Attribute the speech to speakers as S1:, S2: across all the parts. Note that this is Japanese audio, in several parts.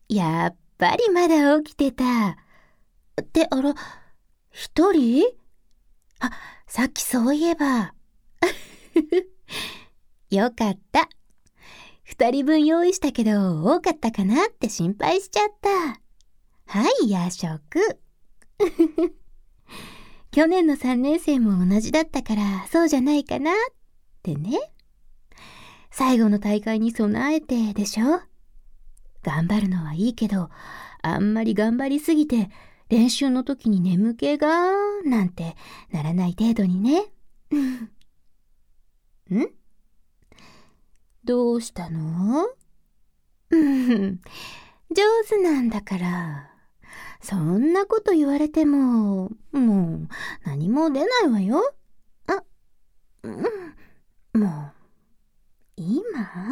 S1: やっぱりまだ起きてた。ってあら、一人？あ、さっきそういえば。よかった。二人分用意したけど多かったかなって心配しちゃった。はい、夜食。去年の3年生も同じだったからそうじゃないかなってね。最後の大会に備えてでしょ。頑張るのはいいけど、あんまり頑張りすぎて練習の時に眠気がなんてならない程度にね。ん？どうしたの？上手なんだから。そんなこと言われても、もう何も出ないわよ。あ、もう、今？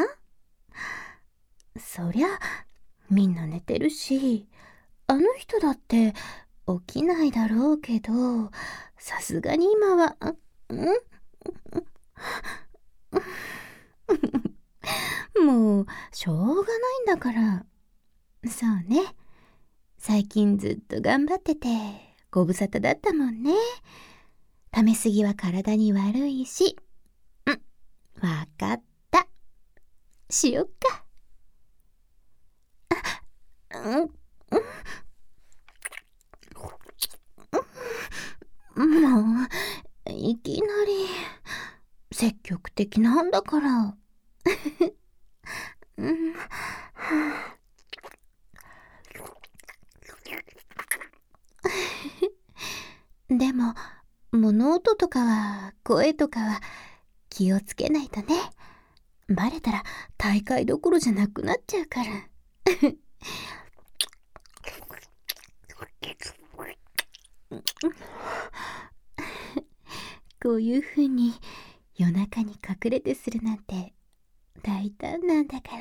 S1: そりゃ、みんな寝てるし、あの人だって起きないだろうけど、さすがに今は、もう、しょうがないんだから。そうね。最近ずっと頑張ってて、ご無沙汰だったもんね。食べ過ぎは体に悪いし。わかった。しよっか。もう、いきなり、積極的なんだから。でも、物音とかは、声とかは、気をつけないとね。バレたら大会どころじゃなくなっちゃうから。こういう風に夜中に隠れてするなんて大胆なんだから。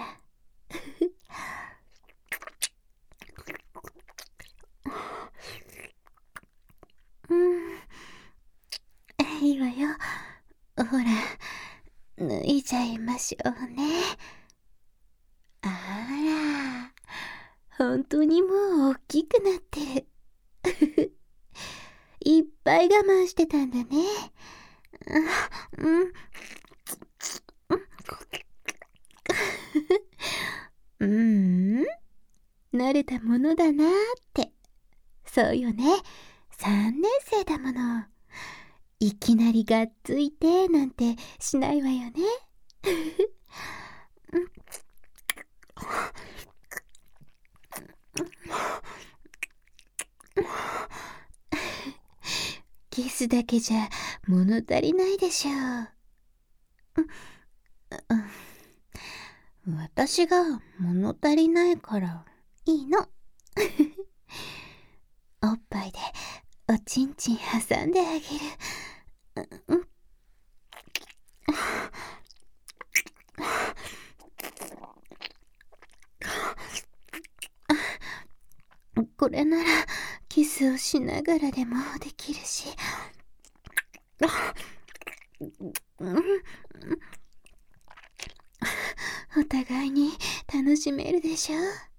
S1: いいわよ。ほら、脱いじゃいましょうね。あら、本当にもう大きくなってる。いっぱい我慢してたんだね。慣れたものだなーって。そうよね。3年生だもの。いきなりがっついてなんてしないわよね。キスだけじゃ物足りないでしょう。私が物足りないからいいの。おっぱいでおちんちん挟んであげる。これならキスをしながらでもできるし。お互いに楽しめるでしょ。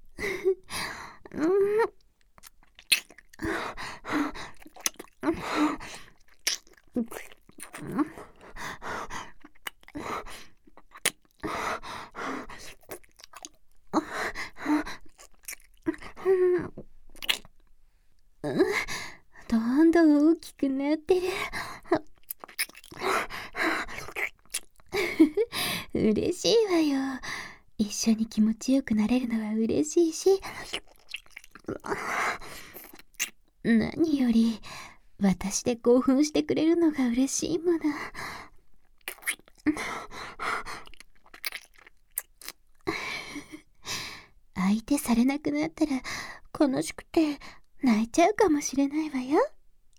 S1: どんどん大きくなってる。嬉しいわよ。一緒に気持ちよくなれるのは嬉しいし、何より私で興奮してくれるのが嬉しいもの。相手されなくなったら悲しくて泣いちゃうかもしれないわよ。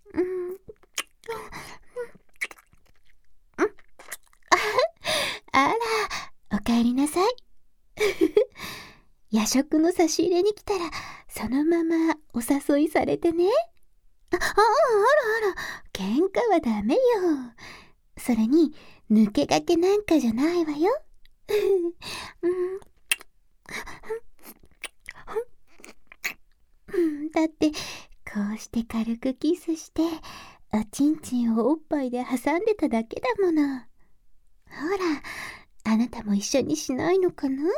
S1: あら、おかえりなさい。夜食の差し入れに来たらそのままお誘いされてね。あら喧嘩はダメよ。それに抜け駆けなんかじゃないわよ。 して軽くキスしておちんちんをおっぱいで挟んでただけだもの。ほら、あなたも一緒にしないのかな？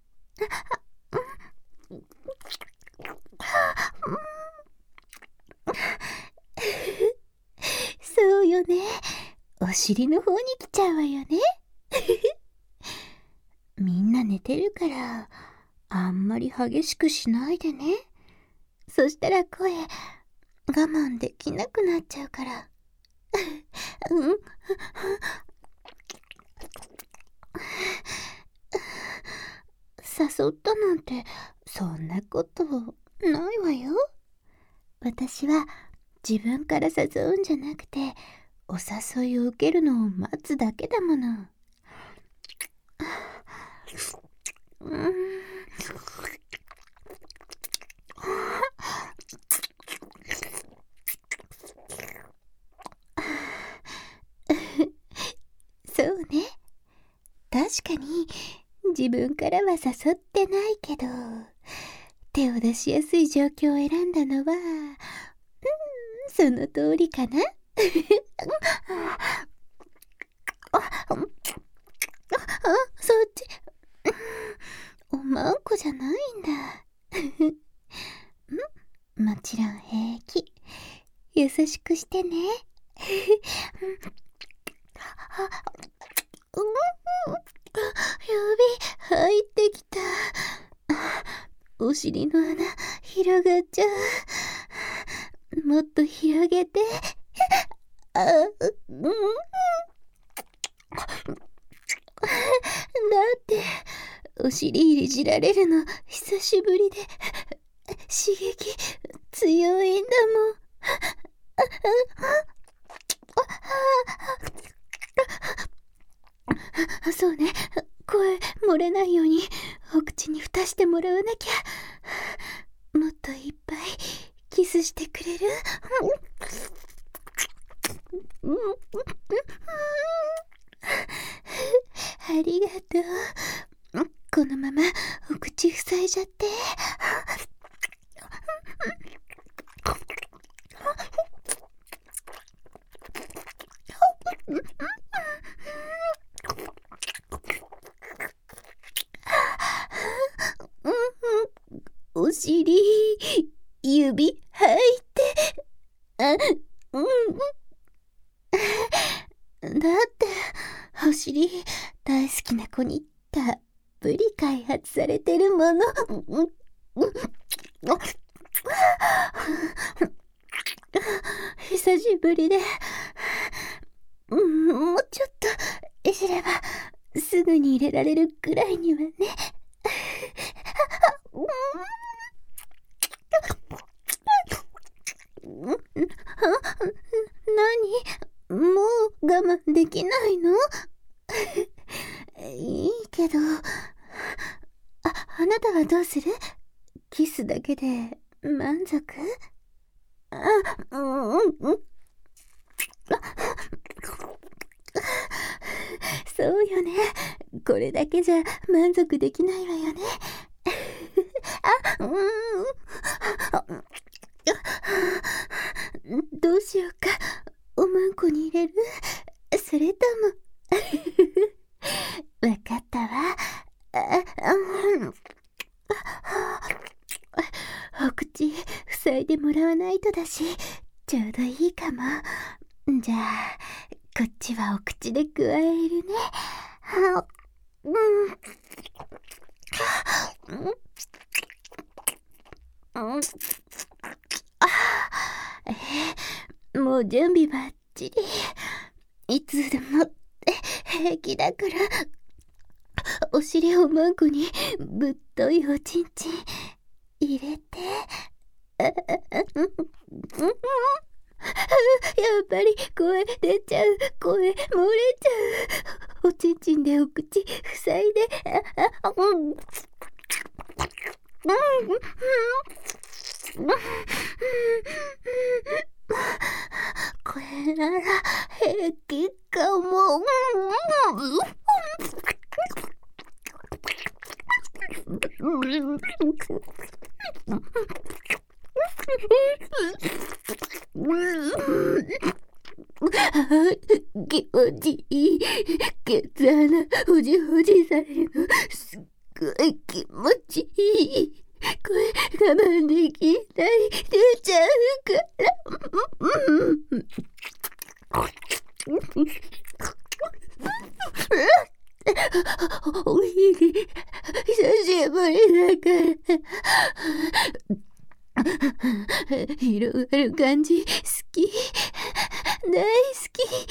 S1: そうよね。お尻の方に来ちゃうわよね。みんな寝てるからあんまり激しくしないでね。そしたら声我慢できなくなっちゃうから。誘ったなんてそんなことないわよ。私は自分から誘うんじゃなくてお誘いを受けるのを待つだけだもの。そうね。確かに自分からは誘ってないけど、手を出しやすい状況を選んだのは、その通りかな。そっち、おまんこじゃないんだ。もちろん平気。優しくしてね。指入ってきた。お尻の穴広がっちゃう。もっと広げて。だってお尻いじられるの久しぶりで刺激強いんだもん。そうね、声漏れないようにお口に蓋してもらわなきゃ。もっといっぱいキスしてくれる？ありがとう。このままお口塞いじゃって。お尻指入ってだってお尻大好きな子にたっぷり開発されてるもの。久しぶりでもうちょっといじればすぐに入れられるくらいにはね。何？もう我慢できないの？いいけど、あなたはどうする？キスだけで満足？そうよね。これだけじゃ満足できないわよね。どうしようか。おまんこに入れる？それともわかったわ。お口塞いでもらわないとだし、ちょうどいいかも。じゃあこっちはお口で加えるね。もう準備ばっちり。いつでも平気だから。お尻をまんこにぶっといおちんちん入れて。やっぱり声出ちゃう。声漏れちゃう。おちんちんでお口塞いで。これなら平気かも。 気持ちいい。ケツ穴ほじほじされるのすっごい気持ちいい。これ我慢できない。出ちゃうから。おひり久しぶりだから広がる感じ好き、大好き。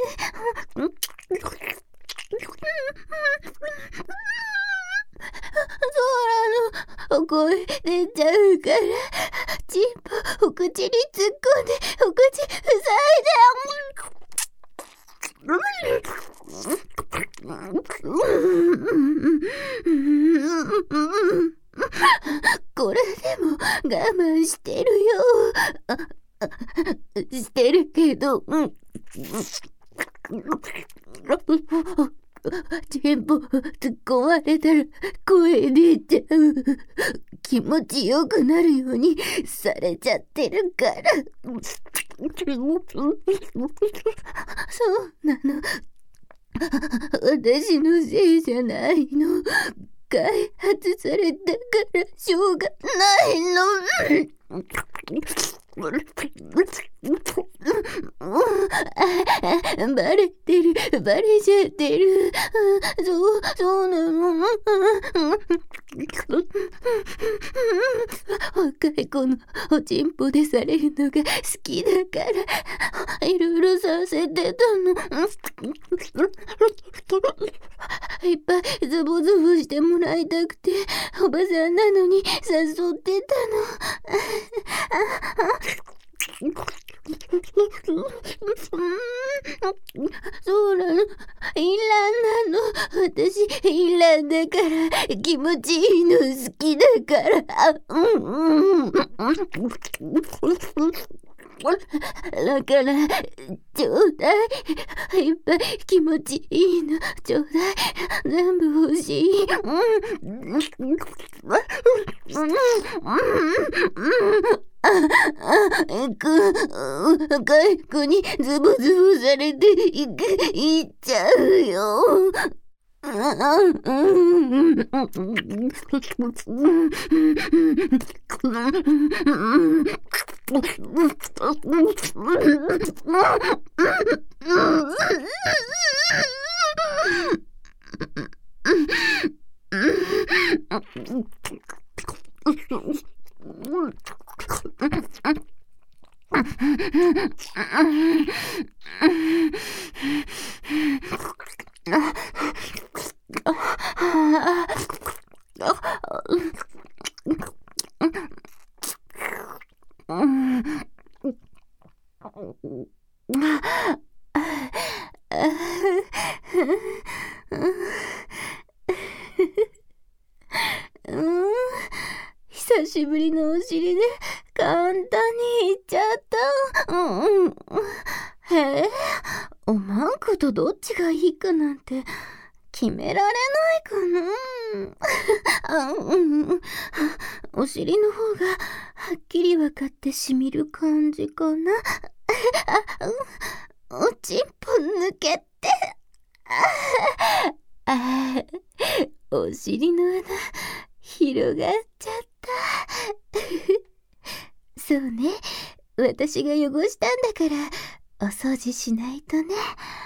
S1: 空の声出ちゃうからチンポお口に突っ込んでお口塞いで。これでも我慢してるよ。してるけど、チンポ突っ込まれたら声出ちゃう。気持ちよくなるようにされちゃってるから。そうなの。私のせいじゃないの。開発されたからしょうがないの。バレてる、バレちゃってる。そうなの。若い子のおちんぽでされるのが好きだからいろいろさせてたの。いっぱいズボズボしてもらいたくておばさんなのに誘ってたの。そうなの。イランなの。私イランだから気持ちいいの好きだから。だからちょうだい。いっぱい気持ちいいのちょうだい。全部欲しい。若い子にズボズボされていっちゃうよ。久しぶりのお尻で簡単にいっちゃった。へえ、おまんことどっちがいいかなんて決められないかな。お尻の方がはっきり分かってしみる感じかな。おちんぽ抜けて。お尻の穴広がっちゃった。そうね、私が汚したんだからお掃除しないとね。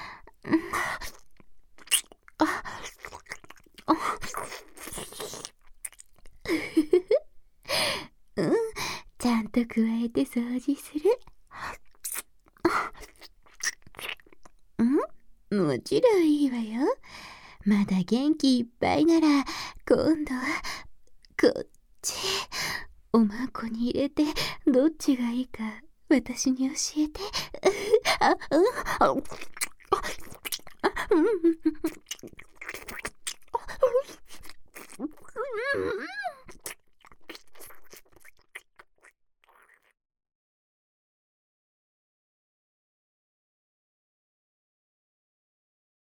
S1: ちゃんと加えて掃除する。もちろんいいわよ。まだ元気いっぱいなら今度はこっち。おまんこに入れてどっちがいいか私に教えて。